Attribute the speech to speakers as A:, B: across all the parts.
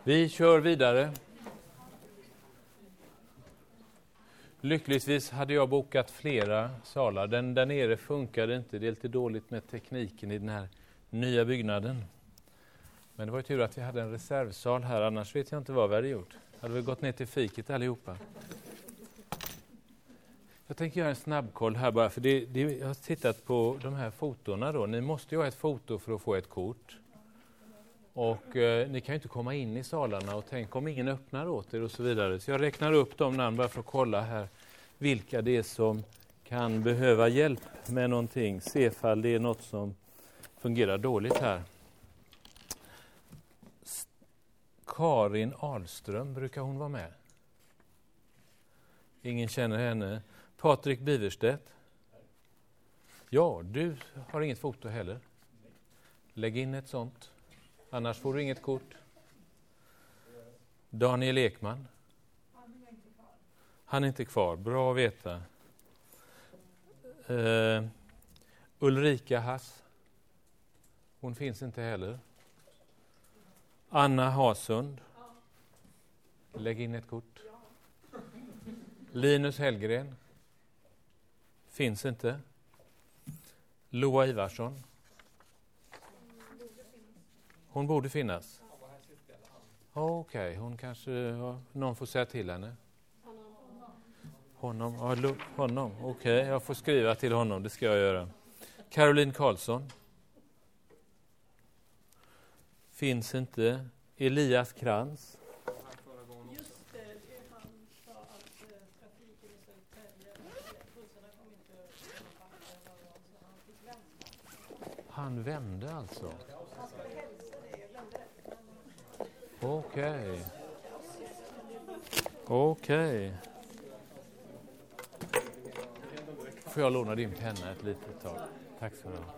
A: Vi kör vidare. Lyckligtvis hade jag bokat flera salar. Den där nere funkade inte. Det är lite dåligt med tekniken i den här nya byggnaden. Men det var ju tur att vi hade en reservsal här. Annars vet jag inte vad vi hade gjort. Hade vi gått ner till fiket allihopa. Jag tänker göra en snabbkoll här bara. För jag har tittat på de här fotona då. Ni måste ju ha ett foto för att få ett kort. Och ni kan ju inte komma in i salarna och tänk om ingen öppnar åt er och så vidare. Så jag räknar upp de namn bara för att kolla här vilka det är som kan behöva hjälp med någonting. Se ifall det är något som fungerar dåligt här. Karin Ahlström, brukar hon vara med? Ingen känner henne. Patrik Biverstedt. Ja, du har inget foto heller. Lägg in ett sånt. Annars får du inget kort. Daniel Ekman. Han är inte kvar. Bra att veta. Ulrika Hass. Hon finns inte heller. Anna Hasund. Lägg in ett kort. Linus Hellgren. Finns inte. Loa Ivarsson. Hon borde finnas. Okej, hon kanske... någon får säga till henne. Honom. Okej, jag får skriva till honom. Det ska jag göra. Caroline Karlsson. Finns inte. Elias Krantz.
B: Just det, han sa att trafiken i Södertälje, bussarna kom inte så han fick vänta.
A: Han vände alltså.
B: Han skulle hälsa dig, jag glömde det.
A: Okej. Får jag låna din penna ett litet tag? Tack så mycket.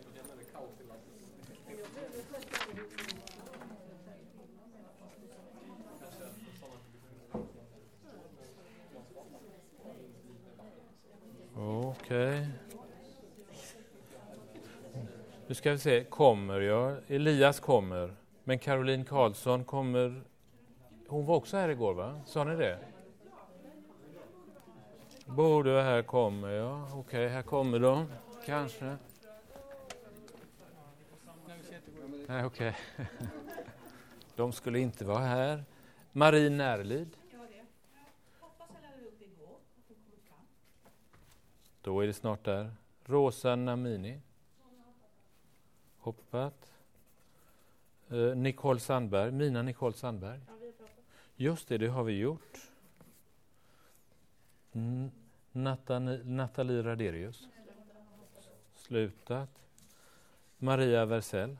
A: Okej. Nu ska vi se, kommer jag? Elias kommer, men Caroline Karlsson kommer. Hon var också här igår, va? Sa ni det? Borde här kommer jag. Okej, här kommer de. Kanske. Nej, okej. De skulle inte vara här. Marie Närlid. Då är det snart där. Rosa Namini. Hoppat. Nicole Sandberg. Nicole Sandberg. Just det har vi gjort. Nathalie Raderius. Slutat. Maria Versell.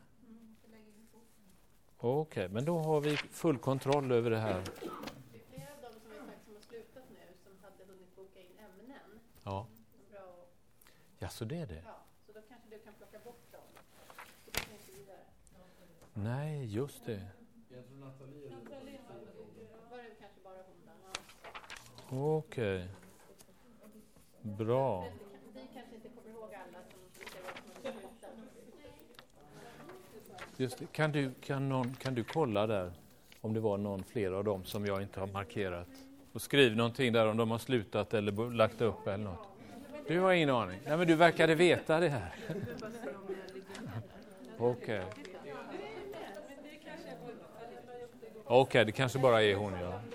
A: Okej, men då har vi full kontroll över det här.
B: Det är flera av dem som har slutat nu som hade hunnit boka in ämnen.
A: Ja.
B: Bra.
A: Ja, så det är det.
B: Ja, så då kanske du kan plocka bort dem. Så det kan inte vidare.
A: Nej, just det.
B: Jag tror Nathalie var det kanske bara hon där.
A: Okej. Bra.
B: Vi kanske inte kommer ihåg alla som har slutat.
A: Just det. Kan du kolla där om det var någon fler av dem som jag inte har markerat? Och skriv någonting där om de har slutat eller lagt upp eller något. Du har ingen aning. Nej, men du verkade veta det här. Okej. Okej, det kanske bara är hon, ja.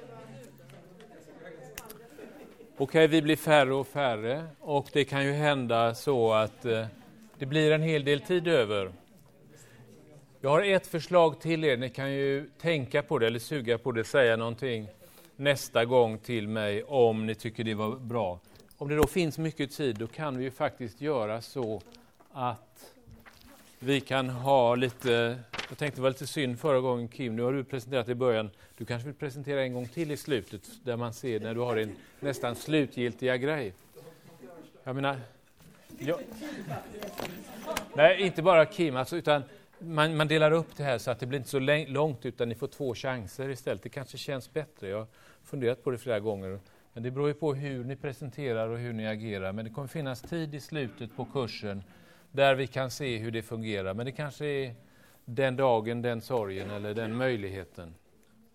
A: Okej, vi blir färre och färre. Och det kan ju hända så att det blir en hel del tid över. Jag har ett förslag till er. Ni kan ju tänka på det eller suga på det. Säga någonting nästa gång till mig om ni tycker det var bra. Om det då finns mycket tid, då kan vi ju faktiskt göra så att vi kan ha lite... Jag tänkte det var lite synd förra gången, Kim. Nu har du presenterat i början. Du kanske vill presentera en gång till i slutet där man ser när du har en nästan slutgiltiga grej. Jag menar... Ja. Nej, inte bara Kim. Alltså, utan man delar upp det här så att det blir inte så långt utan ni får 2 chanser istället. Det kanske känns bättre. Jag har funderat på det flera gånger. Men det beror ju på hur ni presenterar och hur ni agerar. Men det kommer finnas tid i slutet på kursen där vi kan se hur det fungerar. Men det kanske är den dagen, den sorgen eller den möjligheten.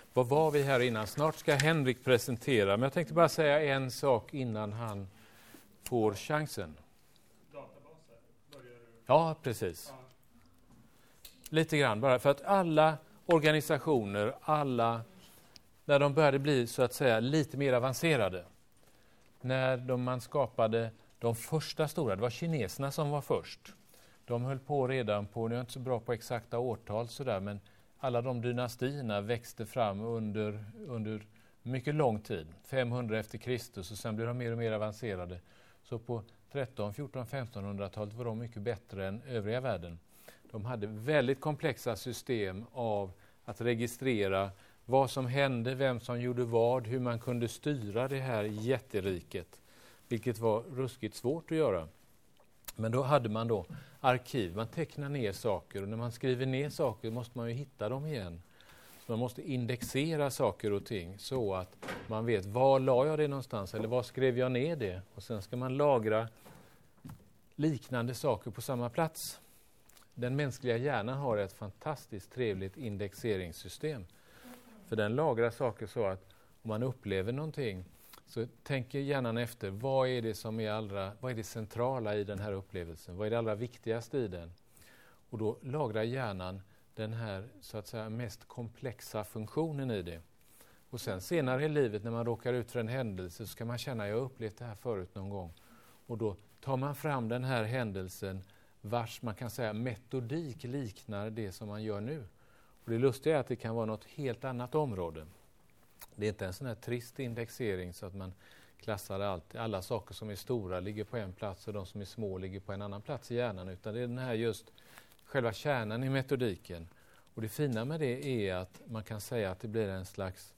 A: Var var vi här innan? Snart ska Henrik presentera, men jag tänkte bara säga en sak innan han får chansen.
C: Databaser, börjar du?
A: Ja, precis. Lite grann bara, för att alla organisationer, när de började bli så att säga lite mer avancerade, när man skapade de första stora, det var kineserna som var först. De höll på redan på, nu är jag inte så bra på exakta årtal sådär, men alla de dynastierna växte fram under mycket lång tid, 500 efter Kristus, och sen blev de mer och mer avancerade. Så på 13, 14, 1500-talet var de mycket bättre än övriga världen. De hade väldigt komplexa system av att registrera vad som hände, vem som gjorde vad, hur man kunde styra det här jätteriket, vilket var ruskigt svårt att göra. Men då hade man då arkiv, man tecknar ner saker, och när man skriver ner saker måste man ju hitta dem igen. Så man måste indexera saker och ting så att man vet var la jag det någonstans eller var skrev jag ner det. Och sen ska man lagra liknande saker på samma plats. Den mänskliga hjärnan har ett fantastiskt trevligt indexeringssystem. För den lagrar saker så att om man upplever någonting så tänker hjärnan efter, vad är det centrala i den här upplevelsen? Vad är det allra viktigaste i den? Och då lagrar hjärnan den här så att säga mest komplexa funktionen i det. Och sen senare i livet när man råkar ut för en händelse så ska man känna, jag har upplevt det här förut någon gång. Och då tar man fram den här händelsen vars man kan säga metodik liknar det som man gör nu. Och det lustiga är att det kan vara något helt annat område. Det är inte en sån här trist indexering så att man klassar alla saker som är stora ligger på en plats och de som är små ligger på en annan plats i hjärnan, utan det är den här just själva kärnan i metodiken. Och det fina med det är att man kan säga att det blir en slags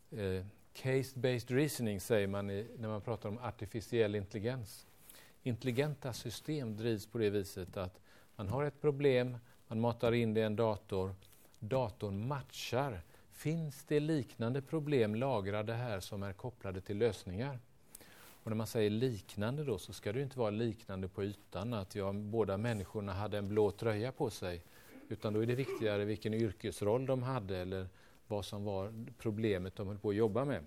A: case-based reasoning, säger man när man pratar om artificiell intelligens. Intelligenta system drivs på det viset att man har ett problem, man matar in det i en dator, datorn matchar. Finns det liknande problem lagrade här som är kopplade till lösningar? Och när man säger liknande då så ska det inte vara liknande på ytan, att båda människorna hade en blå tröja på sig, utan då är det viktigare vilken yrkesroll de hade eller vad som var problemet de höll på att jobba med.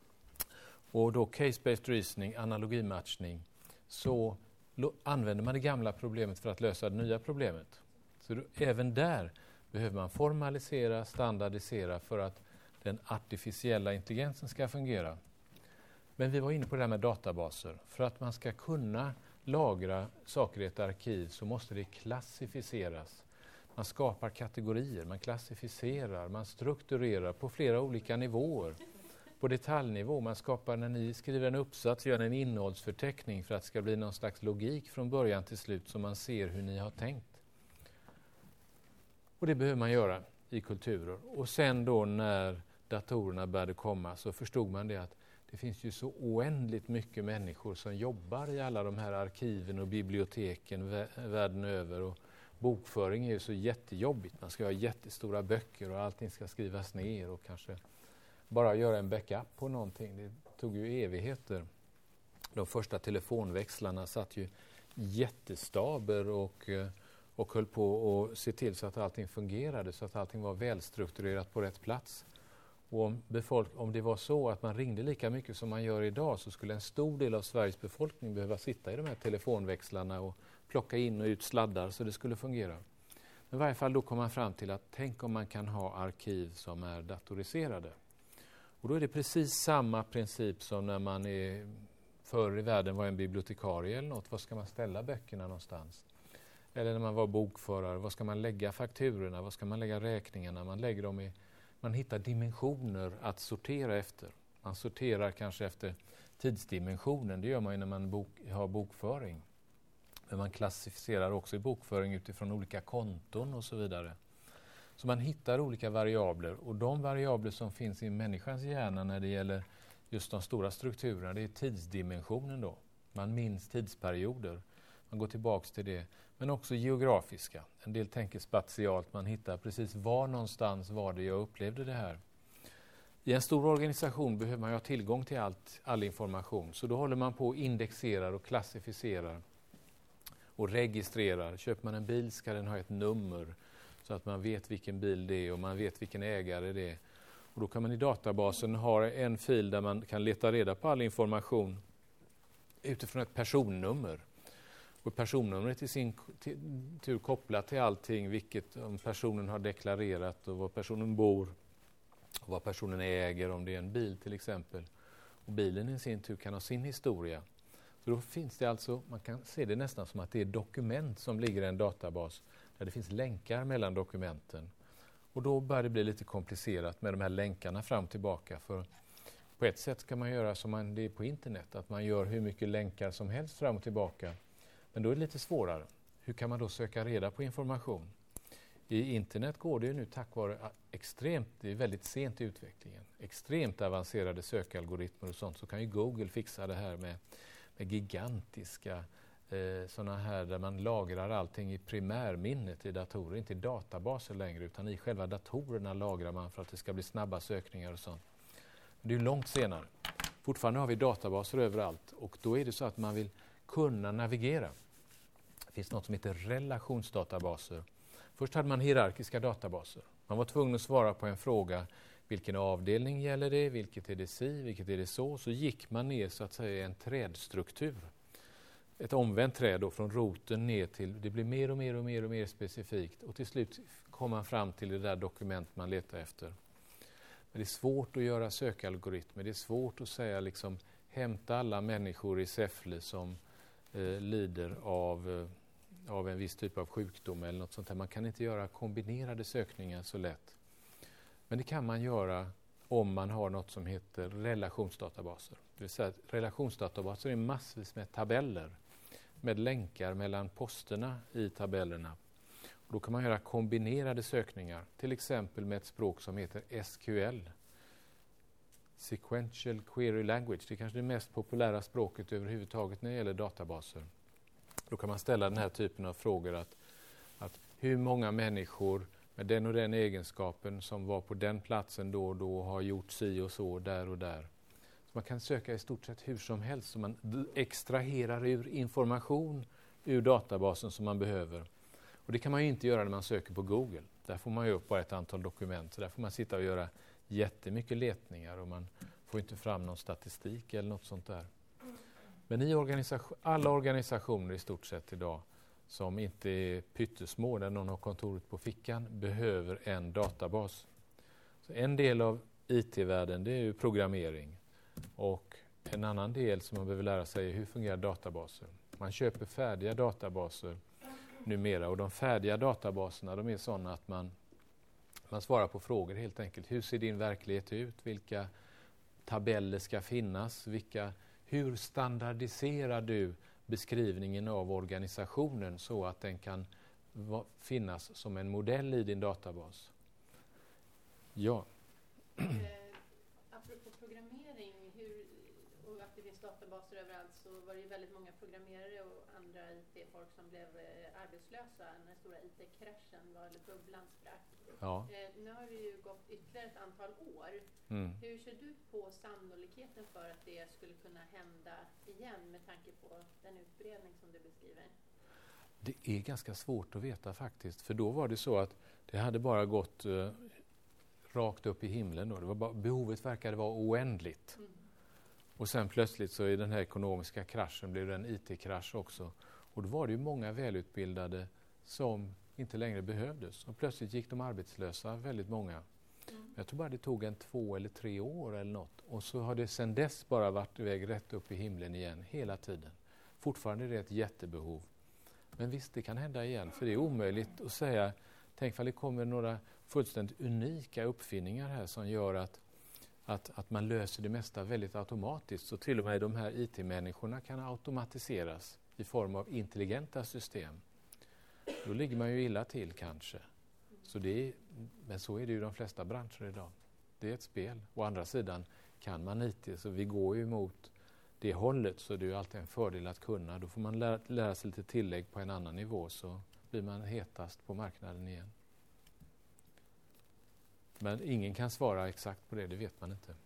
A: Och då case-based reasoning, analogimatchning, så använder man det gamla problemet för att lösa det nya problemet. Så även där behöver man formalisera, standardisera för att den artificiella intelligensen ska fungera. Men vi var inne på det här med databaser. För att man ska kunna lagra saker i ett arkiv så måste det klassificeras. Man skapar kategorier, man klassificerar, man strukturerar på flera olika nivåer. På detaljnivå, man skapar, när ni skriver en uppsats, gör en innehållsförteckning för att det ska bli någon slags logik från början till slut så man ser hur ni har tänkt. Och det behöver man göra i kulturer. Och sen då när datorerna började komma så förstod man det att det finns ju så oändligt mycket människor som jobbar i alla de här arkiven och biblioteken världen över. Och bokföring är ju så jättejobbigt. Man ska ha jättestora böcker och allting ska skrivas ner och kanske bara göra en backup på någonting. Det tog ju evigheter. De första telefonväxlarna satt ju jättestaber och höll på att se till så att allting fungerade, så att allting var välstrukturerat på rätt plats. Och om det var så att man ringde lika mycket som man gör idag så skulle en stor del av Sveriges befolkning behöva sitta i de här telefonväxlarna och plocka in och ut sladdar så det skulle fungera. Men i varje fall då kom man fram till att tänk om man kan ha arkiv som är datoriserade. Och då är det precis samma princip som när man förr i världen var en bibliotekarie eller något. Var ska man ställa böckerna någonstans? Eller när man var bokförare, var ska man lägga fakturorna? Var ska man lägga räkningarna? Man hittar dimensioner att sortera efter. Man sorterar kanske efter tidsdimensionen. Det gör man ju när man har bokföring. Men man klassificerar också i bokföring utifrån olika konton och så vidare. Så man hittar olika variabler. Och de variabler som finns i människans hjärna när det gäller just de stora strukturerna, det är tidsdimensionen då. Man minns tidsperioder. Man går tillbaka till det. Men också geografiska. En del tänker spatialt. Man hittar precis var någonstans var det jag upplevde det här. I en stor organisation behöver man ha tillgång till all information. Så då håller man på och indexerar och klassificerar och registrerar. Köper man en bil ska den ha ett nummer så att man vet vilken bil det är och man vet vilken ägare det är. Och då kan man i databasen ha en fil där man kan leta reda på all information utifrån ett personnummer. Och personnumret i sin tur kopplat till allting, vilket om personen har deklarerat och var personen bor och vad personen äger, om det är en bil till exempel. Och bilen i sin tur kan ha sin historia. Så då finns det alltså, man kan se det nästan som att det är dokument som ligger i en databas där det finns länkar mellan dokumenten. Och då börjar det bli lite komplicerat med de här länkarna fram och tillbaka. För på ett sätt kan man göra som det är på internet, att man gör hur mycket länkar som helst fram och tillbaka. Men då är det lite svårare. Hur kan man då söka reda på information? I internet går det ju nu tack vare det är väldigt sent i utvecklingen, extremt avancerade sökalgoritmer och sånt, så kan ju Google fixa det här med gigantiska sådana här där man lagrar allting i primärminnet i datorer, inte i databaser längre utan i själva datorerna lagrar man för att det ska bli snabba sökningar och sånt. Men det är ju långt senare. Fortfarande har vi databaser överallt och då är det så att man vill kunna navigera. Det finns något som heter relationsdatabaser. Först hade man hierarkiska databaser. Man var tvungen att svara på en fråga, vilken avdelning gäller det, vilket är det si, vilket är det så. Så gick man ner så att säga i en trädstruktur. Ett omvänt träd då, från roten ner till, det blir mer och mer och mer och mer specifikt. Och till slut kom man fram till det där dokument man letar efter. Men det är svårt att göra sökalgoritmer, det är svårt att säga liksom, hämta alla människor i Säffle som lider av en viss typ av sjukdom eller något sånt här. Man kan inte göra kombinerade sökningar så lätt. Men det kan man göra om man har något som heter relationsdatabaser. Det vill säga att relationsdatabaser är massvis med tabeller med länkar mellan posterna i tabellerna. Och då kan man göra kombinerade sökningar, till exempel med ett språk som heter SQL. Sequential Query Language. Det är kanske det mest populära språket överhuvudtaget när det gäller databaser. Då kan man ställa den här typen av frågor att hur många människor med den och den egenskapen som var på den platsen då och då har gjort si och så där och där. Så man kan söka i stort sett hur som helst så man extraherar ur information ur databasen som man behöver. Och det kan man ju inte göra när man söker på Google. Där får man ju upp bara ett antal dokument. Så där får man sitta och göra jättemycket letningar och man får inte fram någon statistik eller något sånt där. Men i alla organisationer i stort sett idag som inte är pyttesmå där någon har kontoret på fickan behöver en databas. Så en del av IT-världen det är ju programmering och en annan del som man behöver lära sig är hur fungerar databaser. Man köper färdiga databaser numera och de färdiga databaserna de är sådana att man svarar på frågor helt enkelt. Hur ser din verklighet ut? Vilka tabeller ska finnas? Hur standardiserar du beskrivningen av organisationen så att den kan finnas som en modell i din databas? Ja.
B: Apropå programmering och att det finns databaser överallt så var det ju väldigt många programmerare och andra IT-folk som blev arbetslösa när den stora IT-kraschen eller bubblan sprack.
A: Ja.
B: Nu har det ju gått ytterligare ett antal år. Hur ser du på sannolikheten för att det skulle kunna hända igen med tanke på den utbredning som du beskriver?
A: Det är ganska svårt att veta faktiskt. För då var det så att det hade bara gått rakt upp i himlen. Då. Behovet verkade vara oändligt. Och sen plötsligt så i den här ekonomiska kraschen blev det en IT-krasch också. Och då var det ju många välutbildade som inte längre behövdes. Och plötsligt gick de arbetslösa, väldigt många. Jag tror bara det tog 2 eller 3 år eller något. Och så har det sedan dess bara varit iväg rätt upp i himlen igen hela tiden. Fortfarande är det ett jättebehov. Men visst, det kan hända igen. För det är omöjligt att säga, tänk om det kommer några fullständigt unika uppfinningar här som gör att man löser det mesta väldigt automatiskt. Så till och med de här IT-människorna kan automatiseras i form av intelligenta system. Då ligger man ju illa till kanske. Men så är det ju i de flesta branscher idag. Det är ett spel. Å andra sidan kan man IT, så vi går ju mot det hållet så det är ju alltid en fördel att kunna. Då får man lära sig lite tillägg på en annan nivå så blir man hetast på marknaden igen. Men ingen kan svara exakt på det vet man inte.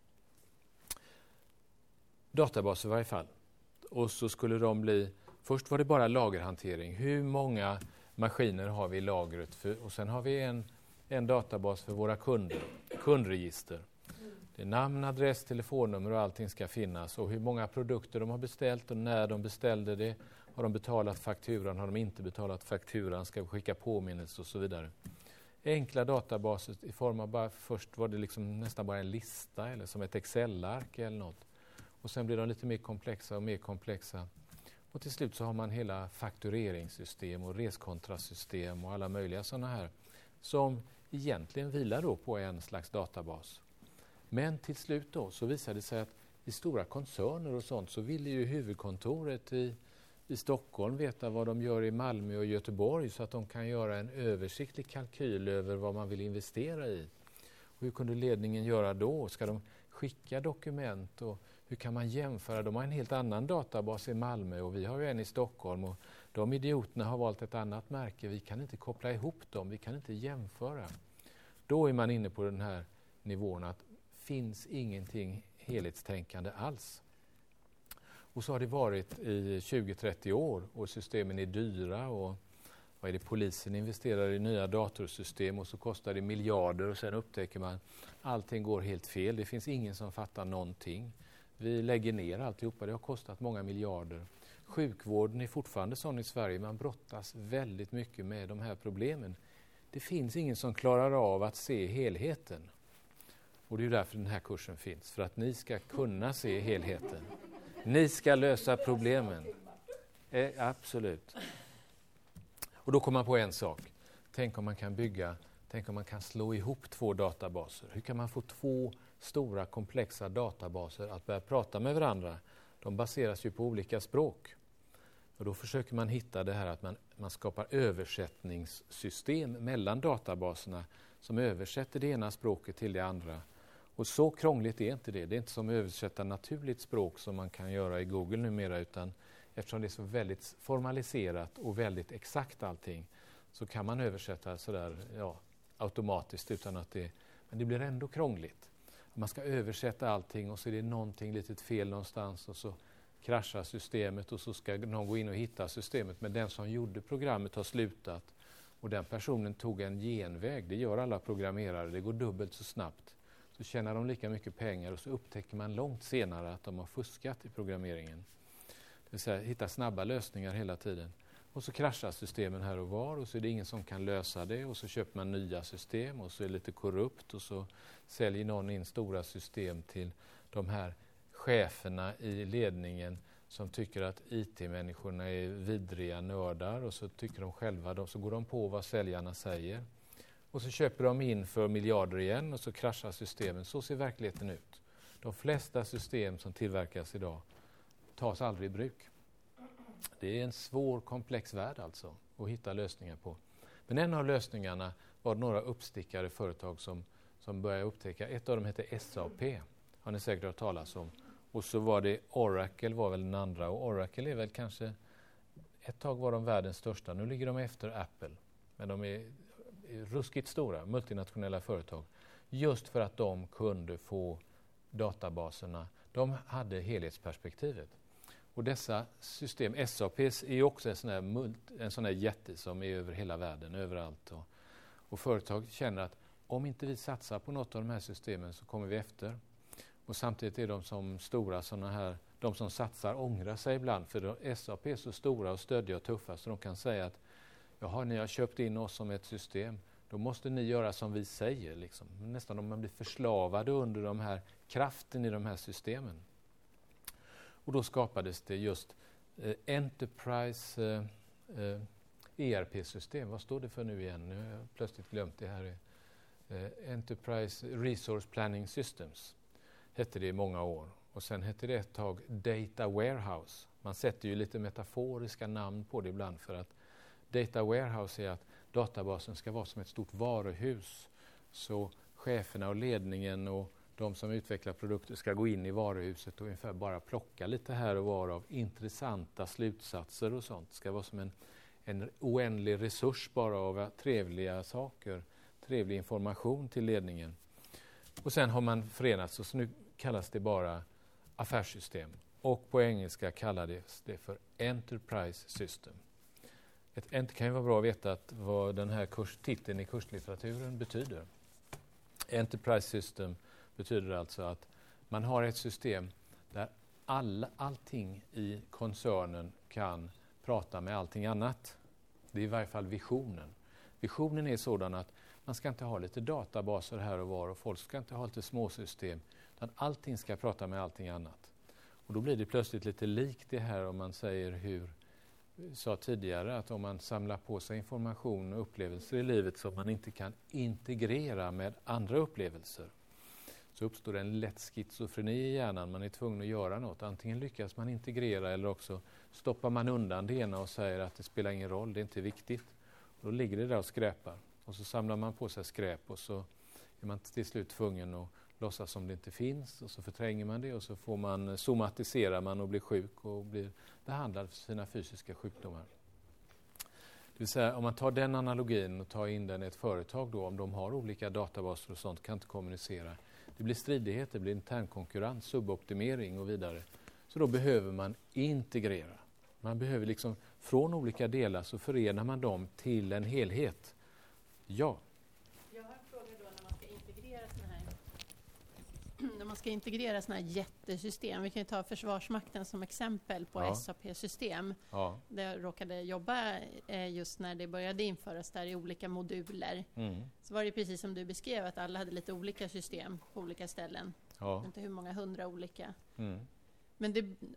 A: Databaser i varje fall. Och så skulle de bli, först var det bara lagerhantering. Hur många maskiner har vi i lagret? Och sen har vi en databas för våra kunder. kundregister. Det är namn, adress, telefonnummer och allting ska finnas. Och hur många produkter de har beställt och när de beställde det. Har de betalat fakturan, har de inte betalat fakturan, ska vi skicka påminnelse och så vidare. Enkla databaser i form av först var det liksom nästan bara en lista eller som ett Excel-ark eller något. Och sen blir de lite mer komplexa och mer komplexa. Och till slut så har man hela faktureringssystem och reskontrasystem och alla möjliga sådana här som egentligen vilar då på en slags databas. Men till slut då så visade det sig att i stora koncerner och sånt så ville ju huvudkontoret i Stockholm veta vad de gör i Malmö och Göteborg så att de kan göra en översiktlig kalkyl över vad man vill investera i. Och hur kunde ledningen göra då? Ska de skicka dokument och hur kan man jämföra? De har en helt annan databas i Malmö och vi har ju en i Stockholm och de idioterna har valt ett annat märke. Vi kan inte koppla ihop dem, vi kan inte jämföra. Då är man inne på den här nivån att finns ingenting helhetstänkande alls. Och så har det varit i 20-30 år och systemen är dyra och vad är det, polisen investerar i nya datorsystem och så kostar det miljarder och sen upptäcker man allting går helt fel. Det finns ingen som fattar någonting. Vi lägger ner alltihopa, det har kostat många miljarder. Sjukvården är fortfarande sån i Sverige, man brottas väldigt mycket med de här problemen. Det finns ingen som klarar av att se helheten. Och det är ju därför den här kursen finns, för att ni ska kunna se helheten. Ni ska lösa problemen. Absolut. Och då kommer man på en sak. Tänk om man kan slå ihop två databaser. Hur kan man få två stora komplexa databaser att börja prata med varandra? De baseras ju på olika språk. Och då försöker man hitta det här att man skapar översättningssystem mellan databaserna som översätter det ena språket till det andra. Och så krångligt är inte det. Det är inte som att översätta naturligt språk som man kan göra i Google numera, utan eftersom det är så väldigt formaliserat och väldigt exakt allting så kan man översätta sådär automatiskt utan att men det blir ändå krångligt. Man ska översätta allting och så är det någonting litet fel någonstans och så kraschar systemet och så ska någon gå in och hitta systemet, men den som gjorde programmet har slutat och den personen tog en genväg. Det gör alla programmerare, det går dubbelt så snabbt. Så tjänar de lika mycket pengar och så upptäcker man långt senare att de har fuskat i programmeringen. Det vill säga hitta snabba lösningar hela tiden. Och så kraschar systemen här och var och så är det ingen som kan lösa det och så köper man nya system och så är det lite korrupt och så säljer någon in stora system till de här cheferna i ledningen som tycker att IT-människorna är vidriga nördar och så tycker de själva, så går de på vad säljarna säger. Och så köper de in för miljarder igen och så kraschar systemen. Så ser verkligheten ut. De flesta system som tillverkas idag tas aldrig i bruk. Det är en svår, komplex värld alltså att hitta lösningar på. Men en av lösningarna var några uppstickare företag som började upptäcka. Ett av dem heter SAP, har ni säkert hört talas om. Och så var det Oracle var väl den andra. Och Oracle är väl kanske, ett tag var de världens största. Nu ligger de efter Apple. Men de är ruskigt stora, multinationella företag. Just för att de kunde få databaserna. De hade helhetsperspektivet. Och dessa system, SAP är ju också en sån här jätte som är över hela världen, överallt. Och företag känner att om inte vi satsar på något av de här systemen så kommer vi efter. Och samtidigt är de som stora såna här, de som satsar ångrar sig ibland för SAP är så stora och stöddiga och tuffa så de kan säga att jaha, ni har köpt in oss som ett system, då måste ni göra som vi säger. Liksom. Nästan om man blir förslavade under de här kraften i de här systemen. Och då skapades det just Enterprise ERP-system. Vad står det för nu igen? Nu har jag plötsligt glömt det här. Enterprise Resource Planning Systems hette det i många år. Och sen hette det ett tag Data Warehouse. Man sätter ju lite metaforiska namn på det ibland för att Data Warehouse är att databasen ska vara som ett stort varuhus. Så cheferna och ledningen och de som utvecklar produkter ska gå in i varuhuset och ungefär bara plocka lite här och var av intressanta slutsatser och sånt. Det ska vara som en oändlig resurs bara av trevliga saker, trevlig information till ledningen. Och sen har man förenats och så nu kallas det bara affärssystem. Och på engelska kallas det för Enterprise System. Det kan ju vara bra att veta vad den här titeln i kurslitteraturen betyder. Enterprise system betyder alltså att man har ett system där allting i koncernen kan prata med allting annat. Det är i varje fall visionen. Visionen är sådan att man ska inte ha lite databaser här och var och folk ska inte ha lite småsystem, utan allting ska prata med allting annat. Och då blir det plötsligt lite likt det här om man säger hur jag sa tidigare, att om man samlar på sig information och upplevelser i livet som man inte kan integrera med andra upplevelser, så uppstår en lätt schizofreni i hjärnan. Man är tvungen att göra något. Antingen lyckas man integrera eller också stoppar man undan det ena och säger att det spelar ingen roll, det är inte viktigt. Då ligger det där och skräpar. Och så samlar man på sig skräp och så är man till slut tvungen att låtsas som det inte finns. Och så förtränger man det och så får man, somatiserar man och blir sjuk och blir behandlad för sina fysiska sjukdomar. Det vill säga, om man tar den analogin och tar in den i ett företag då, om de har olika databaser och sånt, kan inte kommunicera. Det blir stridigheter, det blir internkonkurrens, suboptimering och vidare. Så då behöver man integrera. Man behöver liksom, från olika delar så förenar man dem till en helhet. Ja.
B: Jag har en fråga då när man ska integrera såna här jättesystem. Vi kan ju ta Försvarsmakten som exempel på SAP-system.
A: Ja.
B: Där jag råkade jobba just när det började införas där i olika moduler. Så var det precis som du beskrev att alla hade lite olika system på olika ställen.
A: Ja.
B: Inte hur många 100 olika. Men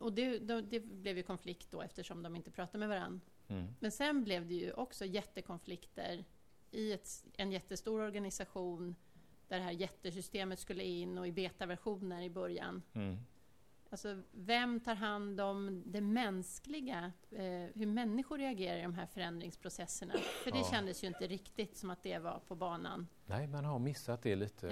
B: det blev ju konflikt då eftersom de inte pratade med varandra. Men sen blev det ju också jättekonflikter i en jättestor organisation där det här jättesystemet skulle in och i betaversioner i början. Alltså, vem tar hand om det mänskliga? Hur människor reagerar i de här förändringsprocesserna? För det kändes ju inte riktigt som att det var på banan.
A: Nej, man har missat det lite.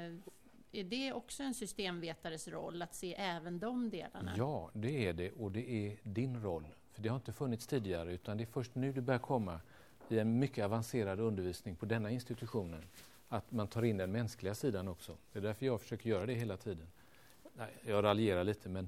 B: Är det också en systemvetares roll att se även de delarna?
A: Ja, det är det, och det är din roll. För det har inte funnits tidigare, utan det är först nu det börjar komma i en mycket avancerad undervisning på denna institutionen. Att man tar in den mänskliga sidan också. Det är därför jag försöker göra det hela tiden. Nej, jag raljerar lite, men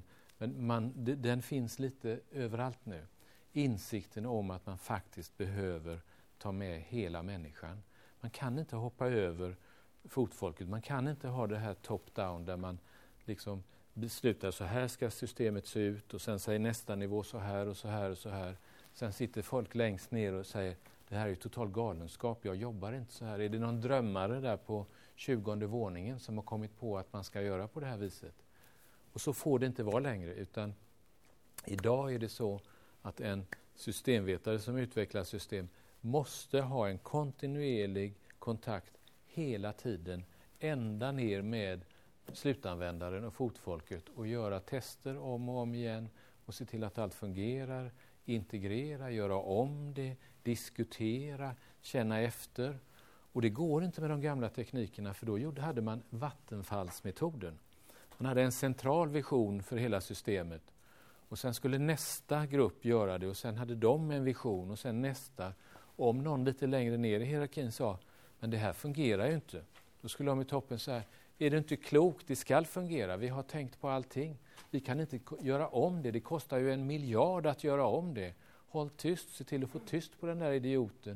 A: den finns lite överallt nu. Insikten om att man faktiskt behöver ta med hela människan. Man kan inte hoppa över fotfolket. Man kan inte ha det här top-down där man liksom beslutar så här ska systemet se ut och sen säger nästa nivå så här och så här och så här. Sen sitter folk längst ner och säger det här är ju total galenskap, jag jobbar inte så här. Är det någon drömmare där på 20:e våningen som har kommit på att man ska göra på det här viset? Och så får det inte vara längre, utan idag är det så att en systemvetare som utvecklar system måste ha en kontinuerlig kontakt hela tiden, ända ner med slutanvändaren och fotfolket och göra tester om och om igen och se till att allt fungerar, integrera, göra om det, diskutera, känna efter. Och det går inte med de gamla teknikerna, för då hade man vattenfallsmetoden. Man hade en central vision för hela systemet och sen skulle nästa grupp göra det och sen hade de en vision och sen nästa. Om någon lite längre ner i hierarkin sa men det här fungerar ju inte, då skulle de i toppen säga är det inte klokt, det ska fungera, vi har tänkt på allting. Vi kan inte göra om det, det kostar ju 1 miljard att göra om det. Håll tyst, se till att få tyst på den där idioten.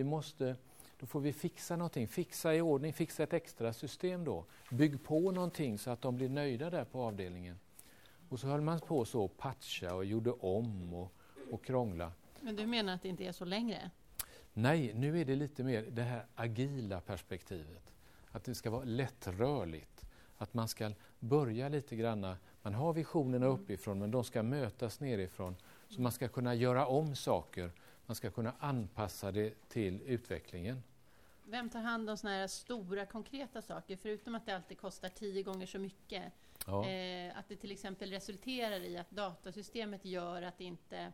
A: Då får vi fixa någonting, fixa i ordning, fixa ett extra system då. Bygg på någonting så att de blir nöjda där på avdelningen. Och så höll man på så och patcha och gjorde om och krångla.
B: Men du menar att det inte är så längre?
A: Nej, nu är det lite mer det här agila perspektivet. Att det ska vara lättrörligt. Att man ska börja lite granna. Man har visionerna uppifrån men de ska mötas nerifrån. Så man ska kunna göra om saker. Man ska kunna anpassa det till utvecklingen.
B: Vem tar hand om såna här stora konkreta saker? Förutom att det alltid kostar 10 gånger så mycket.
A: Ja.
B: Att det till exempel resulterar i att datasystemet gör att inte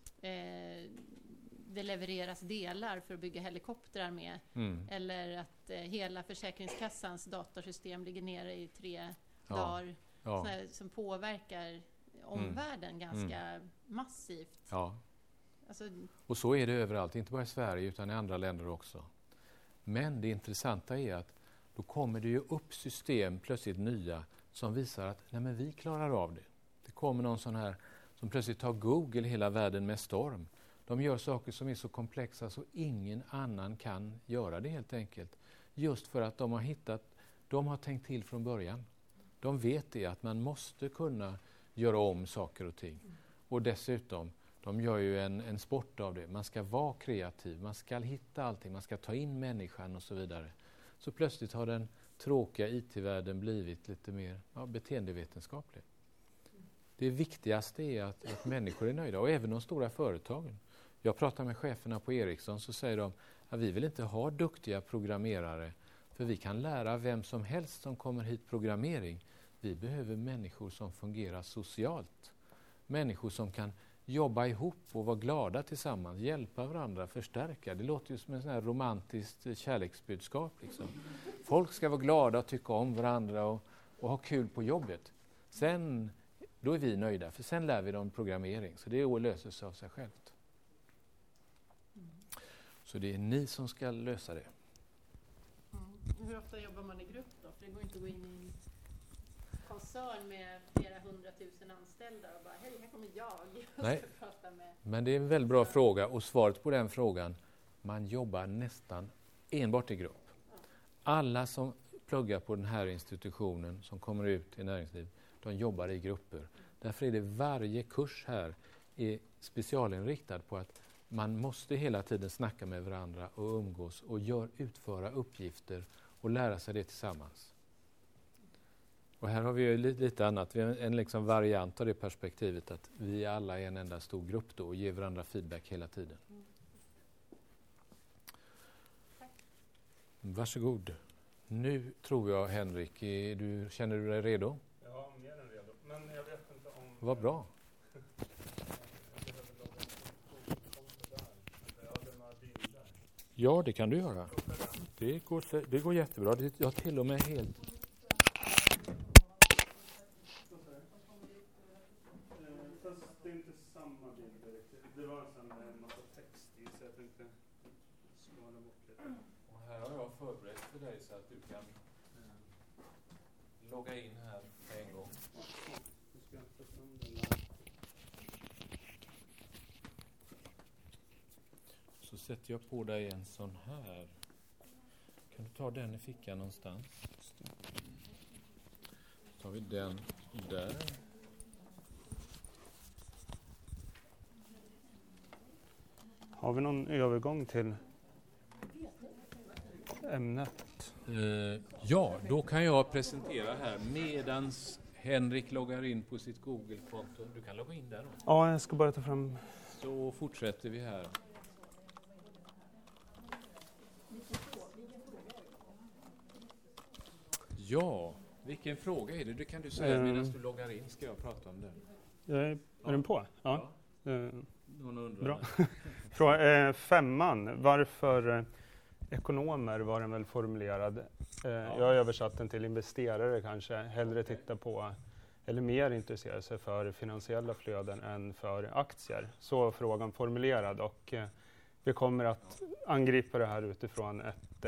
B: det levereras delar för att bygga helikoptrar med. Eller att hela Försäkringskassans datasystem ligger nere i 3 dagar. Ja. Som påverkar omvärlden ganska massivt.
A: Ja.
B: Alltså,
A: och så är det överallt, inte bara i Sverige utan i andra länder också. Men det intressanta är att då kommer det ju upp system, plötsligt nya, som visar att nej men vi klarar av det. Det kommer någon sån här som plötsligt tar Google hela världen med storm. De gör saker som är så komplexa så ingen annan kan göra det helt enkelt. Just för att de har hittat De har tänkt till från början. De vet det att man måste kunna göra om saker och ting. Och dessutom, de gör ju en sport av det. Man ska vara kreativ, man ska hitta allting, man ska ta in människan och så vidare. Så plötsligt har den tråkiga IT-världen blivit lite mer beteendevetenskaplig. Det viktigaste är att människor är nöjda, och även de stora företagen. Jag pratar med cheferna på Ericsson, så säger de att vi vill inte ha duktiga programmerare, för vi kan lära vem som helst som kommer hit programmering. Vi behöver människor som fungerar socialt. Människor som kan jobba ihop och vara glada tillsammans, hjälpa varandra, förstärka. Det låter ju som en sån här romantiskt kärleksbudskap. Liksom. Folk ska vara glada och tycka om varandra och ha kul på jobbet. Sen, då är vi nöjda, för sen lär vi dem programmering. Så det löser sig av sig självt. Så det är ni som ska lösa det.
B: Hur ofta jobbar man i grupp då? För det går inte att gå in i en koncern med flera 100 000 anställda och bara, hej, här kommer jag.
A: Nej,
B: prata med.
A: Men det är en väldigt bra fråga, och svaret på den frågan, man jobbar nästan enbart i grupp. Alla som pluggar på den här institutionen, som kommer ut i näringsliv, de jobbar i grupper. Därför är det varje kurs här är specialinriktad på att man måste hela tiden snacka med varandra och umgås och utföra uppgifter och lära sig det tillsammans. Och här har vi ju lite annat, vi har en liksom variant av det perspektivet att vi alla är en enda stor grupp då och ger varandra feedback hela tiden. Varsågod. Nu tror jag, Henrik, känner du dig redo?
C: Ja, mer än redo. Men jag vet inte om...
A: Vad bra. Ja, det kan du göra. Det går jättebra. Jag till och med helt...
C: Fast det är inte samma bild direkt. Det var en massa text i, så jag tänkte skala bort lite.
A: Och här har jag förberett för dig så att du kan logga in här en gång.
C: Nu ska jag ta fram den här.
A: Så sätter jag på dig en sån här. Kan du ta den i fickan någonstans? Så tar vi den där.
C: Har vi någon övergång till ämnet?
A: Ja, då kan jag presentera här medans Henrik loggar in på sitt Google-konto. Du kan logga in där då.
C: Ja, jag ska bara ta fram...
A: Så fortsätter vi här. Ja, vilken fråga är det? Det kan du säga medan du loggar in, ska jag prata om den.
C: Är den på? Ja.
A: Någon undrar.
C: Bra. Fråga 5:an. Varför ekonomer var den väl formulerad? Jag har översatt den till investerare kanske. Hellre titta på, eller mer intressera sig för finansiella flöden än för aktier. Så är frågan formulerad, och vi kommer att angripa det här utifrån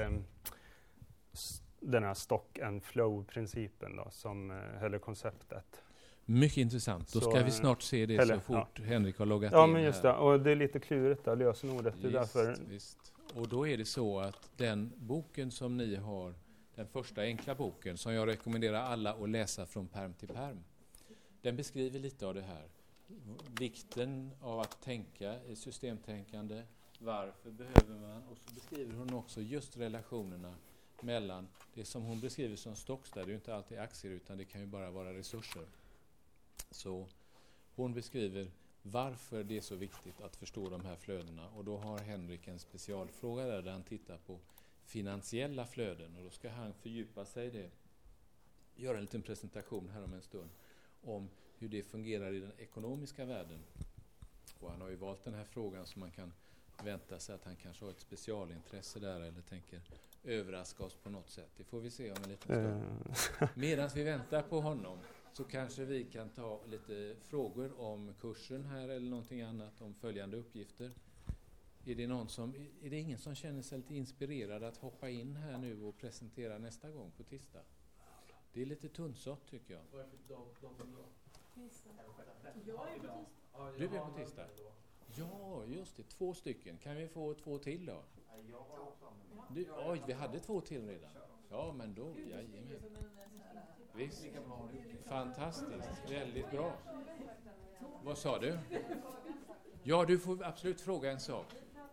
C: den här stock and flow-principen då, eller konceptet.
A: Mycket intressant. Då ska vi snart se det så fort Henrik har loggat in.
C: Ja, men just det. Och det är lite klurigt där, lösenordet. Det är därför...
A: Visst. Och då är det så att den boken som ni har, den första enkla boken som jag rekommenderar alla att läsa från pärm till pärm, den beskriver lite av det här. Vikten av att tänka i systemtänkande, varför behöver man, och så beskriver hon också just relationerna mellan det som hon beskriver som stocks, där det är ju inte alltid aktier utan det kan ju bara vara resurser. Så hon beskriver varför det är så viktigt att förstå de här flödena, och då har Henrik en specialfråga där han tittar på finansiella flöden, och då ska han fördjupa sig i det, göra en liten presentation här om en stund om hur det fungerar i den ekonomiska världen. Och han har ju valt den här frågan så man kan vänta sig att han kanske har ett specialintresse där eller tänker överraska oss på något sätt. Det får vi se om en liten stund. Medan vi väntar på honom så kanske vi kan ta lite frågor om kursen här eller någonting annat, om följande uppgifter. Är det ingen som känner sig lite inspirerad att hoppa in här nu och presentera nästa gång på tisdag? Det är lite tunnsått tycker jag. Du är på tisdag? Ja, just det. 2 stycken. Kan vi få 2 till då? Oj, vi hade 2 till redan. Ja, men då, jajamän. Visst, fantastiskt, väldigt bra. Vad sa du? Ja, du får absolut fråga en sak.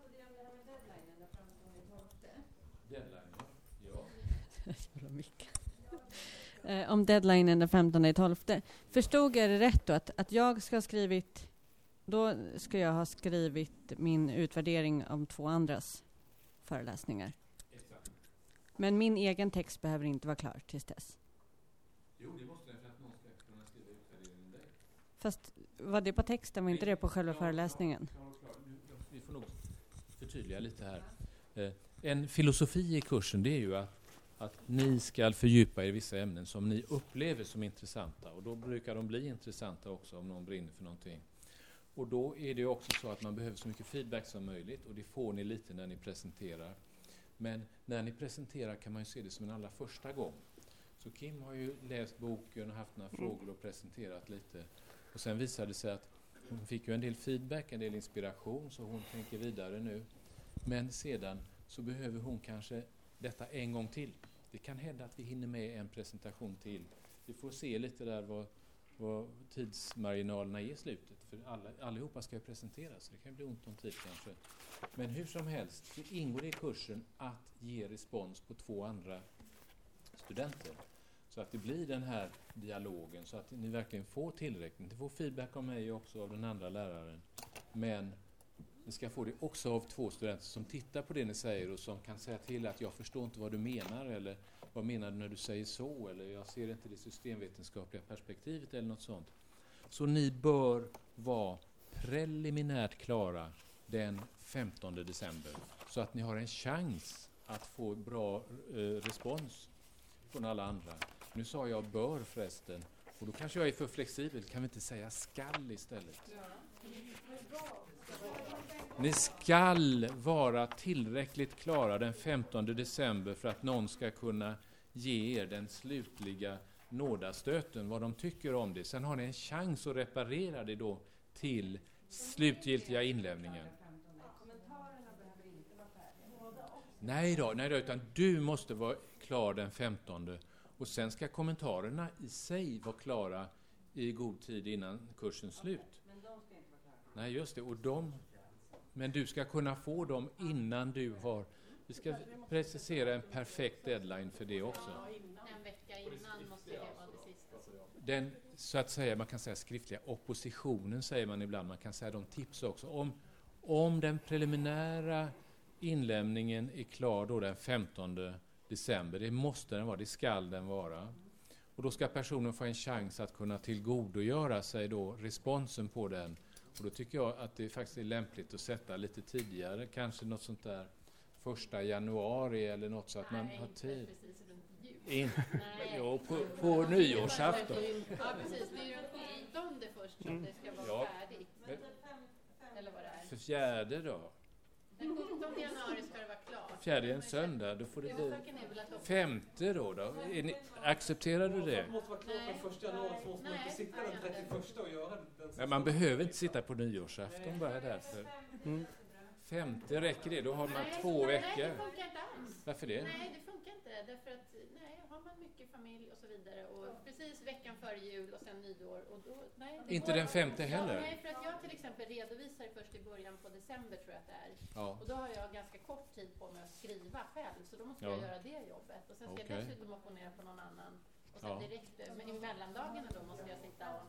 B: Om deadlinen den 15/12. Förstod jag det rätt då att jag ska ha skrivit, då ska jag ha skrivit min utvärdering om 2 andras föreläsningar. Men min egen text behöver inte vara klar tills dess.
A: Jo, det måste den för att någon ska kunna skriva utvärderingen där.
B: Fast var det på texten, var inte det på själva föreläsningen?
A: Vi får nog förtydliga lite här. En filosofi i kursen, det är ju att ni ska fördjupa er i vissa ämnen som ni upplever som intressanta. Och då brukar de bli intressanta också om någon brinner för någonting. Och då är det ju också så att man behöver så mycket feedback som möjligt, och det får ni lite när ni presenterar. Men när ni presenterar kan man ju se det som en allra första gång. Så Kim har ju läst boken och haft några frågor och presenterat lite. Och sen visade det sig att hon fick ju en del feedback, en del inspiration, så hon tänker vidare nu. Men sedan så behöver hon kanske detta en gång till. Det kan hända att vi hinner med en presentation till. Vi får se lite där vad tidsmarginalerna är i slutet. För allihopa ska ju presenteras, så det kan bli ont om tid kanske. Men hur som helst så ingår det i kursen att ge respons på 2 andra studenter. Så att det blir den här dialogen, så att ni verkligen får tillräckligt. Ni får feedback av mig och också av den andra läraren. Men ni ska få det också av 2 studenter som tittar på det ni säger och som kan säga till att jag förstår inte vad du menar, eller vad menar du när du säger så, eller jag ser inte det systemvetenskapliga perspektivet eller något sånt. Så ni bör vara preliminärt klara den 15 december så att ni har en chans att få bra respons från alla andra. Nu sa jag bör förresten, och då kanske jag är för flexibel. Kan vi inte säga skall istället? Ni skall vara tillräckligt klara den 15 december för att någon ska kunna ge er den slutliga nådastöten, vad de tycker om det. Sen har ni en chans att reparera det då till slutgiltiga inlämningen. Nej då, utan du måste vara klar den 15. Och sen ska kommentarerna i sig vara klara i god tid innan kursens slut. Men de ska inte vara klara. Nej, just det. Men du ska kunna få dem innan du har... Vi ska precisera en perfekt deadline för det också.
B: En vecka innan måste det vara det sista.
A: Den, så att säga, man kan säga skriftliga oppositionen säger man ibland. Man kan säga de tips också. Om den preliminära inlämningen är klar då den 15 december, det måste den vara, det skall den vara. Och då ska personen få en chans att kunna tillgodogöra sig då responsen på den. Och då tycker jag att det faktiskt är lämpligt att sätta lite tidigare, kanske något sånt där 1 januari eller något, så att man har tid.
B: Precis runt jul.
A: Jo, på nyårsafton.
B: Ja, precis. Det är ju den 8 först som det ska vara färdigt. Eller vad det är.
A: För 4 då?
B: Den 17 januari ska det vara klart.
A: 4 är en söndag, då får det bli 5 då. Accepterar du det?
D: Det måste vara klart den 1 januari, så måste man inte sitta den 31 och göra den.
A: Nej, man behöver inte sitta på nyårsafton bara därför. 5 räcker det, då har man 2 veckor.
B: Nej, det funkar inte alls.
A: Varför det?
B: Nej, det funkar inte. Därför att har man mycket familj och så vidare och precis veckan före jul och sen nyår och då,
A: inte den 5 heller?
B: Nej, för att jag till exempel redovisar först i början på december, tror jag att det är.
A: Ja.
B: Och då har jag ganska kort tid på mig att skriva själv, så då måste jag göra det jobbet. Och sen ska jag dessutom opponera på någon annan. Och sen direkt, men i mellandagarna då måste jag sitta och...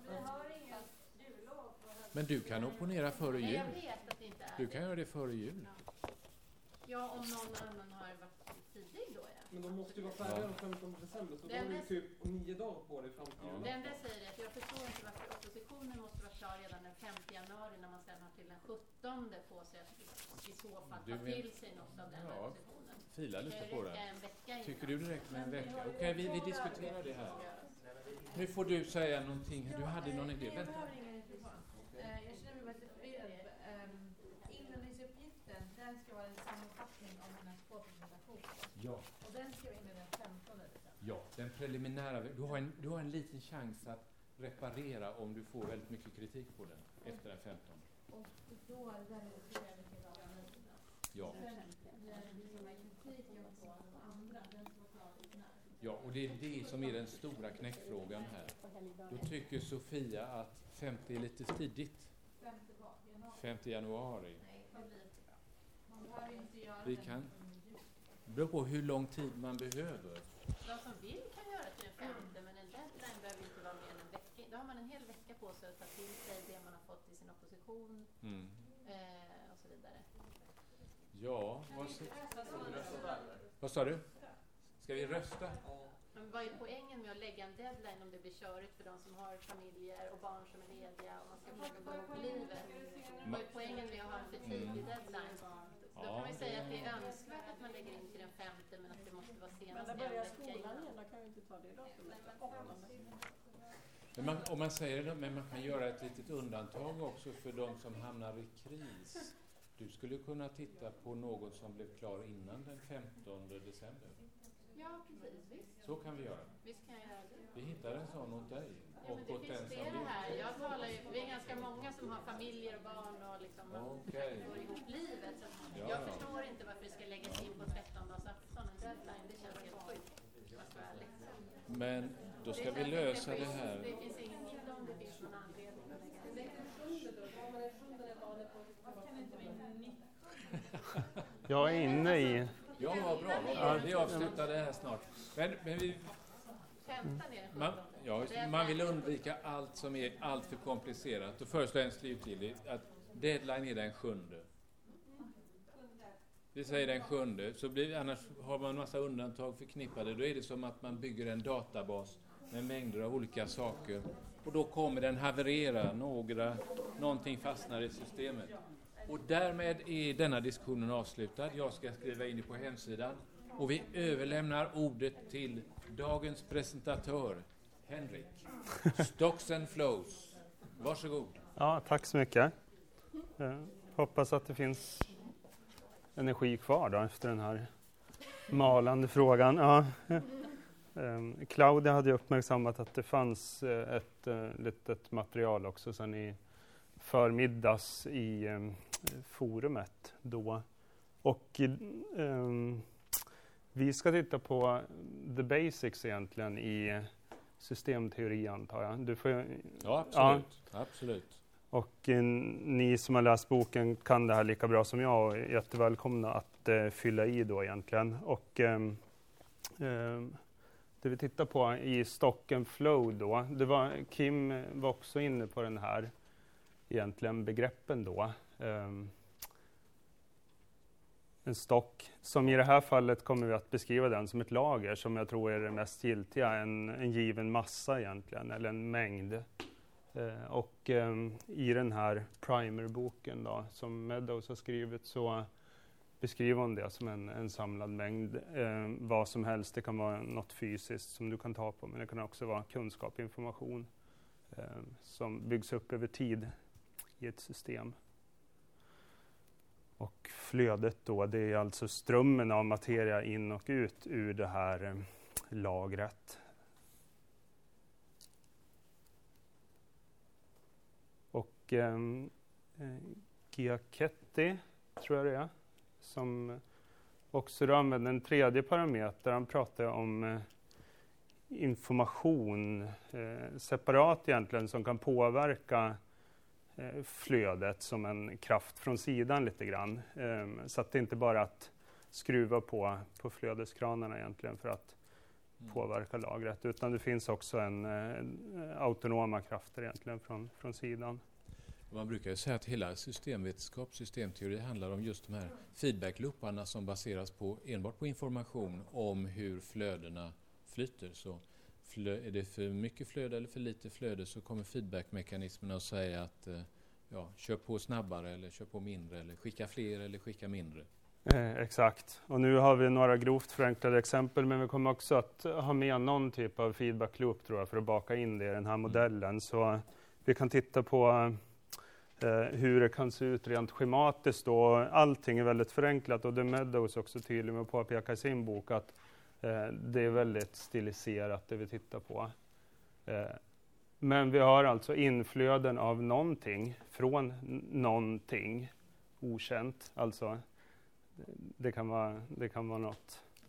A: Men du kan opponera före jul.
B: Jag vet att det inte är.
A: Du kan göra det före jul.
B: Ja, om någon annan har varit tidig då, ja.
D: Men de måste ju vara färdiga den 15 december, så då har du typ 9 dagar på dig fram till jul.
B: Det enda jag säger är att jag förstår inte varför oppositionen måste vara klar redan den 5 januari när man sedan har till den 17 på sig att i så fall ta till sig något av den oppositionen.
A: Fila lite på det. Tycker du det räcker med en vecka? Okej, vi diskuterar det här. Nu får du säga någonting. Du hade någon idé. Vänta.
E: Jag känner mig väldigt inlämningsuppgiften, den ska vara en sammanfattning av mina 2 presentationer.
A: Ja.
E: Och den ska in den 15 december.
A: Ja, den preliminära. Du har en liten chans att reparera om du får väldigt mycket kritik på den efter den 15.
E: Och då är det vilka dagar.
A: Ja.
E: Sen kritik jag får av de andra, den ska vara klar innan.
A: Ja, och det är det som är den stora knäckfrågan här. Då tycker Sofia att 50 är lite tidigt. 5 januari. Vi kan... Det beror på hur lång tid man behöver.
B: De som vill kan göra till den 5:e, men en deadline behöver inte vara mer än en vecka. Då har man en hel vecka på sig att ta till sig det man har fått i sin opposition och så vidare.
A: Ja, vad sa du? Ska vi rösta?
B: Men vad är poängen med att lägga en deadline om det blir körigt för de som har familjer och barn som är lediga och man ska försöka gå ihop livet? Vad är poängen med att ha en för tidig deadline? Då kan man ju säga att det är önskvärt att man lägger in till den 5:e, men att det måste vara senast en vecka innan.
A: Men om man säger det, men man kan göra ett litet undantag också för de som hamnar i kris. Du skulle kunna titta på någon som blev klar innan den 15 december.
B: Ja, precis. Visst.
A: Så kan vi göra.
B: Visst kan jag göra det.
A: Vi hittar en sån åt dig.
B: Ja, men det finns flera här. Jag talar ju, vi är ganska många som har familjer och barn och liksom går ihop livet. Så jag förstår inte varför det ska läggas in på 13-dagsafton, en deadline. Det känns helt sjukt.
A: Men då ska vi lösa det här.
B: Det finns ingen tid om det finns någon anledning att lägga in.
C: Jag är inne i...
A: Ja, vad bra. Vad bra. Vi avslutar det här snart. Men vi... Man vill undvika allt som är allt för komplicerat. Då föreslår jag en slutgiltig att deadline är den 7:e. Vi säger den 7:e, så annars har man en massa undantag förknippade. Då är det som att man bygger en databas med mängder av olika saker. Och då kommer den haverera, någonting fastnar i systemet. Och därmed är denna diskussionen avslutad. Jag ska skriva in det på hemsidan. Och vi överlämnar ordet till dagens presentatör, Henrik. Stocks and flows. Varsågod.
C: Ja, tack så mycket. Hoppas att det finns energi kvar då efter den här malande frågan. Ja. Claudia hade uppmärksammat att det fanns ett litet material också sen i förmiddags i forumet då. Och vi ska titta på the basics egentligen i systemteori, antar jag. Du får,
A: ja, absolut. Ja. Absolut.
C: Och ni som har läst boken kan det här lika bra som jag och är jättevälkomna att fylla i då egentligen. Och det vi tittar på i Stock and Flow då, Kim var också inne på den här egentligen begreppen då. En stock, som i det här fallet kommer vi att beskriva den som ett lager som jag tror är det mest giltiga, en given massa egentligen, eller en mängd. Och i den här primerboken då, som Meadows har skrivit, så beskriver hon det som en samlad mängd. Vad som helst, det kan vara något fysiskt som du kan ta på, men det kan också vara kunskap, information som byggs upp över tid i ett system. Och flödet då, det är alltså strömmen av materia in och ut ur det här lagret. Och Giachetti, tror jag det är, som också använder en tredje parameter. Han pratar om information separat egentligen, som kan påverka flödet som en kraft från sidan lite grann. Så att det inte bara att skruva på flödeskranarna egentligen för att påverka lagret, utan det finns också autonoma krafter egentligen från sidan.
A: Man brukar ju säga att hela systemvetenskap, systemteori handlar om just de här feedbacklooparna som baseras enbart på information om hur flödena flyter. Så är det för mycket flöde eller för lite flöde, så kommer feedbackmekanismerna att säga att kör på snabbare eller kör på mindre, eller skicka fler eller skicka mindre.
C: Exakt. Och nu har vi några grovt förenklade exempel, men vi kommer också att ha med någon typ av feedbackloop, tror jag, för att baka in det i den här modellen. Så vi kan titta på hur det kan se ut rent schematiskt då. Allting är väldigt förenklat, och det Meadows också tydlig med att påpeka i sin bok att det är väldigt stiliserat det vi tittar på. Men vi har alltså inflöden av någonting från någonting okänt. Alltså det kan vara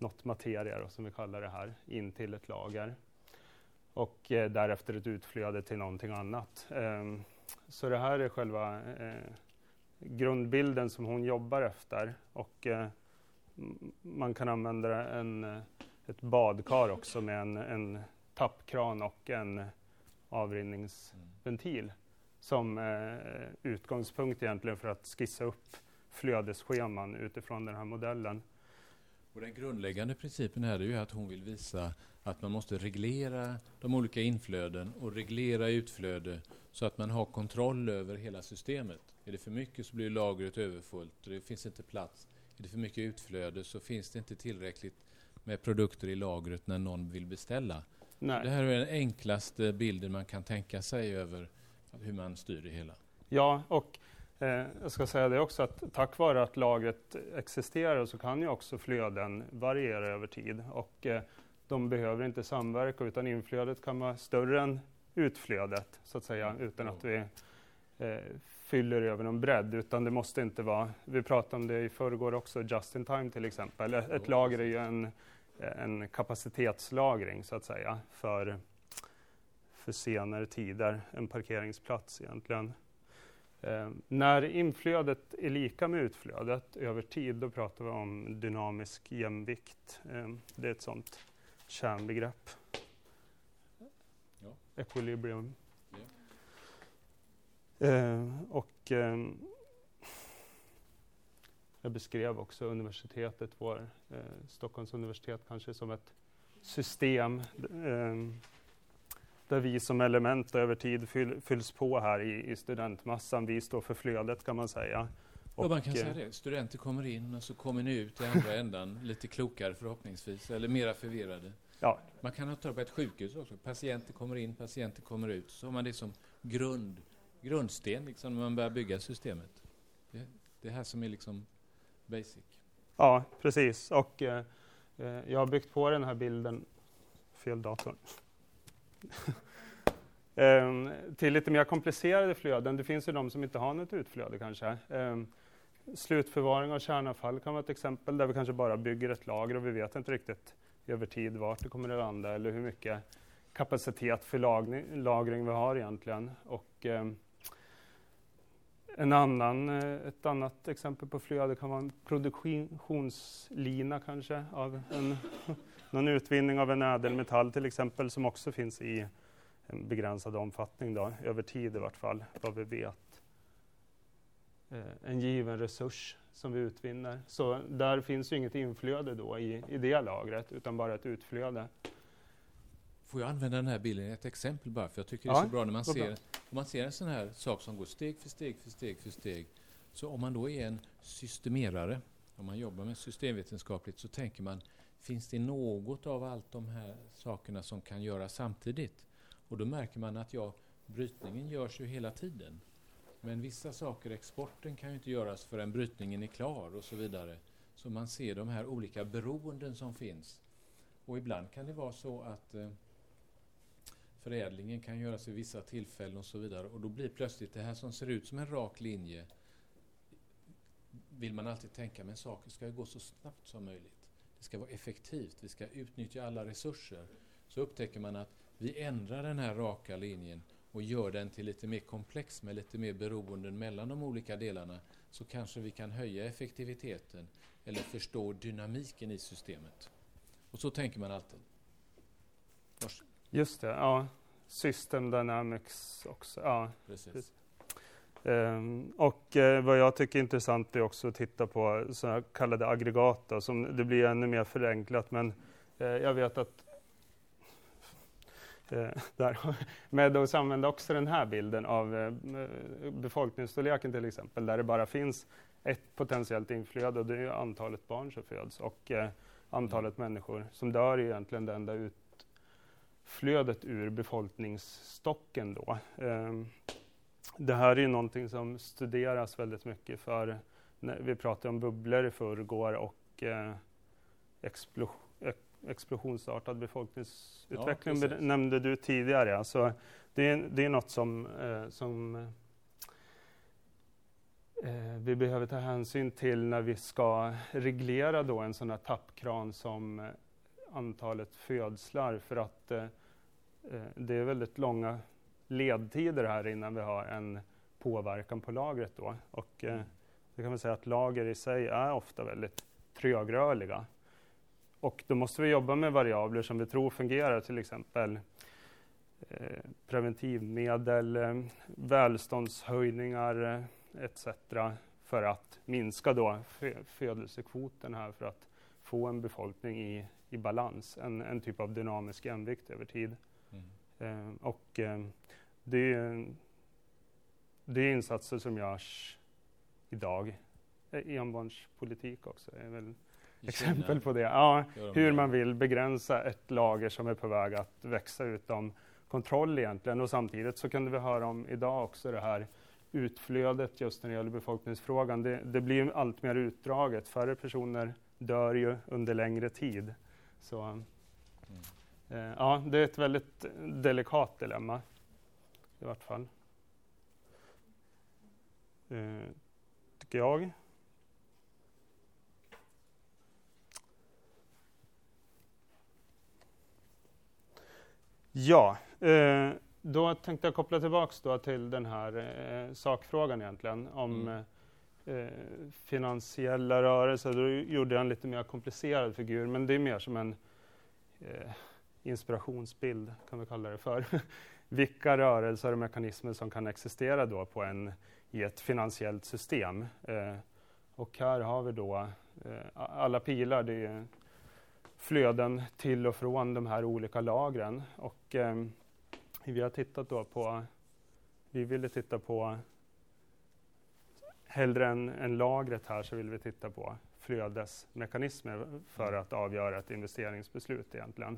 C: något materia då, som vi kallar det här, in till ett lager. Och därefter ett utflöde till någonting annat. Så det här är själva grundbilden som hon jobbar efter. Och man kan använda ett badkar också med en tappkran och en avrinningsventil som utgångspunkt egentligen för att skissa upp flödesscheman utifrån den här modellen.
A: Och den grundläggande principen här är ju att hon vill visa att man måste reglera de olika inflöden och reglera utflöde så att man har kontroll över hela systemet. Är det för mycket så blir lagret överfullt, det finns inte plats. Är det för mycket utflöde så finns det inte tillräckligt med produkter i lagret när någon vill beställa. Det här är den enklaste bilden man kan tänka sig över hur man styr det hela.
C: Ja, och jag ska säga det också att tack vare att lagret existerar så kan ju också flöden variera över tid. Och de behöver inte samverka utan inflödet kan vara större än utflödet så att säga utan att vi fyller över någon bredd. Utan det måste inte vara, vi pratade om det i förrgår också, just in time till exempel. Ett lager är ju en kapacitetslagring så att säga för senare tider, en parkeringsplats egentligen. När inflödet är lika med utflödet över tid, då pratar vi om dynamisk jämvikt. Det är ett sånt kärnbegrepp.
A: Ja.
C: Equilibrium.
A: Ja.
C: Jag beskrev också universitetet, Stockholms universitet kanske som ett system där vi som element över tid fylls på här i studentmassan. Vi står för flödet kan man säga.
A: Och man kan säga det. Studenter kommer in och så kommer ni ut i andra ändan lite klokare förhoppningsvis, eller mera förvirrade.
C: Ja.
A: Man kan ta på ett sjukhus också. Patienter kommer in, patienter kommer ut. Så har man det som grundsten liksom, när man börjar bygga systemet. Det här som är liksom basic.
C: Ja, precis. Och jag har byggt på den här bilden, fel dator, till lite mer komplicerade flöden. Det finns ju de som inte har något utflöde kanske. Slutförvaring av kärnavfall kan vara ett exempel där vi kanske bara bygger ett lager och vi vet inte riktigt över tid vart det kommer att landa eller hur mycket kapacitet för lagring vi har egentligen. Och ett annat exempel på flöde kan vara en produktionslina kanske av någon utvinning av en ädelmetall till exempel som också finns i en begränsad omfattning då, över tid i vart fall, vad vi vet. En given resurs som vi utvinner. Så där finns ju inget inflöde då i det lagret utan bara ett utflöde.
A: Får jag använda den här bilden i ett exempel bara för jag tycker det är så bra när man ser en sån här sak som går steg för steg för steg för steg. Så om man då är en systemerare, om man jobbar med systemvetenskapligt så tänker man, finns det något av allt de här sakerna som kan göras samtidigt? Och då märker man att brytningen görs ju hela tiden. Men vissa saker, exporten kan ju inte göras förrän brytningen är klar och så vidare. Så man ser de här olika beroenden som finns. Och ibland kan det vara så att förädlingen kan göras vid vissa tillfällen och så vidare. Och då blir plötsligt det här som ser ut som en rak linje vill man alltid tänka, men saker ska gå så snabbt som möjligt. Det ska vara effektivt, vi ska utnyttja alla resurser. Så upptäcker man att vi ändrar den här raka linjen och gör den till lite mer komplex med lite mer beroenden mellan de olika delarna, så kanske vi kan höja effektiviteten eller förstå dynamiken i systemet. Och så tänker man alltid.
C: Just det, ja. System Dynamics också. Ja,
A: precis.
C: Vad jag tycker är intressant är också att titta på så här kallade aggregat då, som det blir ännu mer förenklat, men jag vet att Meadows använder också den här bilden av befolkningsstorleken till exempel, där det bara finns ett potentiellt inflöde och det är antalet barn som föds och antalet människor som dör är egentligen det enda utflödet ur befolkningsstocken då. Det här är någonting som studeras väldigt mycket för vi pratade om bubblor i förrgår och explosionsartad befolkningsutveckling nämnde du tidigare. Alltså det är något som vi behöver ta hänsyn till när vi ska reglera då en sån här tappkran som antalet födslar, för att det är väldigt långa ledtider här innan vi har en påverkan på lagret då. Och det kan man säga att lager i sig är ofta väldigt trögrörliga. Och då måste vi jobba med variabler som vi tror fungerar, till exempel preventivmedel, välståndshöjningar etc. för att minska då födelsekvoten här, för att få en befolkning i balans, en typ av dynamisk jämvikt över tid. Det är insatser som görs idag. Enbarnspolitik också är väl exempel på det. Ja, hur man vill begränsa ett lager som är på väg att växa utom kontroll egentligen. Och samtidigt så kunde vi höra om idag också det här utflödet just när det gäller befolkningsfrågan. Det blir ju allt mer utdraget. Färre personer dör ju under längre tid. Så ja, det är ett väldigt delikat dilemma i vart fall. Tycker jag. Ja, då tänkte jag koppla tillbaks då till den här sakfrågan egentligen om finansiella rörelser. Då gjorde jag en lite mer komplicerad figur, men det är mer som en inspirationsbild kan vi kalla det för. Vilka rörelser och mekanismer som kan existera då i ett finansiellt system. Och här har vi då alla pilar, det är flöden till och från de här olika lagren. Och vi har tittat då vi ville titta på, hellre än lagret här så vill vi titta på flödesmekanismer för att avgöra ett investeringsbeslut egentligen.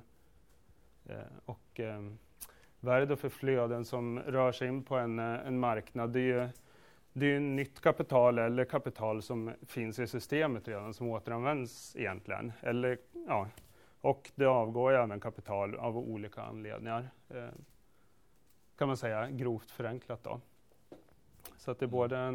C: Vad är det då för flöden som rör sig in på en marknad? Det är nytt kapital eller kapital som finns i systemet redan som återanvänds egentligen. Och det avgår även kapital av olika anledningar. Kan man säga grovt förenklat då. Så att det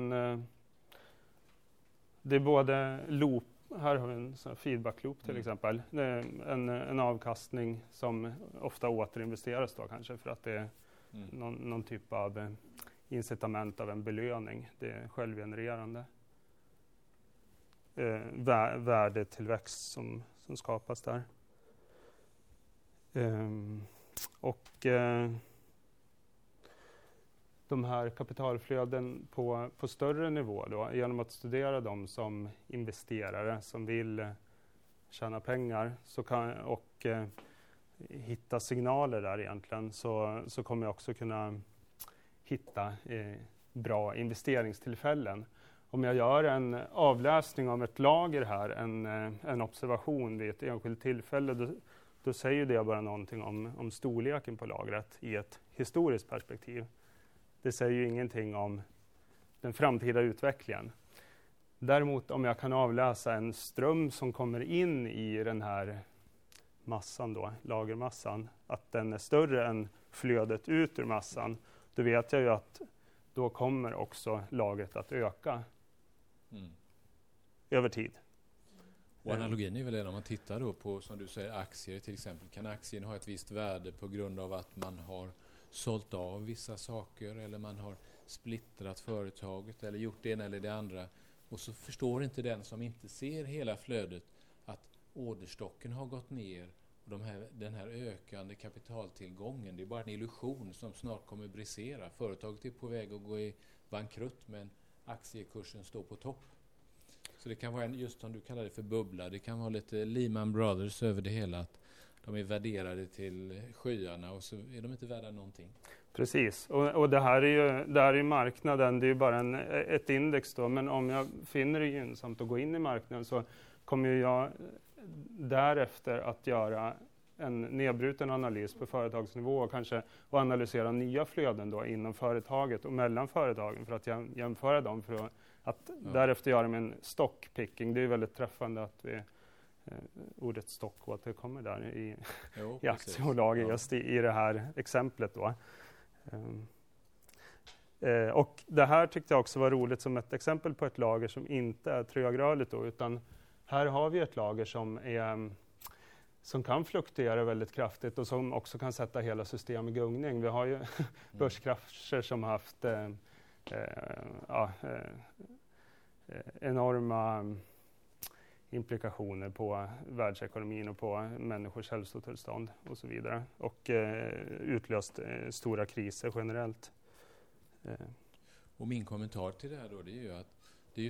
C: är både loop, här har vi en sån feedback loop till exempel. Det är en avkastning som ofta återinvesteras då kanske för att det är någon typ av incitament av en belöning. Det är självgenererande värdetillväxt som skapas där. De här kapitalflöden på större nivå då, genom att studera dem som investerare som vill tjäna pengar och hitta signaler där egentligen, så kommer jag också kunna hitta bra investeringstillfällen. Om jag gör en avläsning av ett lager här, en observation vid ett enskilt tillfälle, då säger det bara någonting om storleken på lagret i ett historiskt perspektiv. Det säger ju ingenting om den framtida utvecklingen. Däremot om jag kan avläsa en ström som kommer in i den här massan då, lagermassan, att den är större än flödet ut ur massan, då vet jag ju att då kommer också lagret att öka över tid.
A: Och analogin är väl det, om man tittar då på, som du säger, aktier till exempel. Kan aktien ha ett visst värde på grund av att man har sålt av vissa saker eller man har splittrat företaget eller gjort det ena eller det andra. Och så förstår inte den som inte ser hela flödet att orderstocken har gått ner och den här ökande kapitaltillgången, det är bara en illusion som snart kommer brisera. Företaget är på väg att gå i bankrutt men aktiekursen står på topp. Så det kan vara just som du kallar det för bubbla, det kan vara lite Lehman Brothers över det hela, att de är värderade till skyarna och så är de inte värda någonting.
C: Precis, och det här är ju marknaden, det är ju bara ett index då, men om jag finner det gynnsamt att gå in i marknaden så kommer jag därefter att göra en nedbruten analys på företagsnivå och kanske och analysera nya flöden då inom företaget och mellan företagen för att jämföra dem för att därefter göra en stockpicking. Det är väldigt träffande att ordet stock återkommer där i aktiebolag just i det här exemplet då. Och det här tyckte jag också var roligt som ett exempel på ett lager som inte är trögrörligt då, utan här har vi ett lager som kan fluktuera väldigt kraftigt och som också kan sätta hela system i gungning. Vi har ju börskrascher som haft enorma implikationer på världsekonomin och på människors hälsotillstånd och så vidare. Och utlöst stora kriser generellt.
A: Och min kommentar till det här då, det är ju att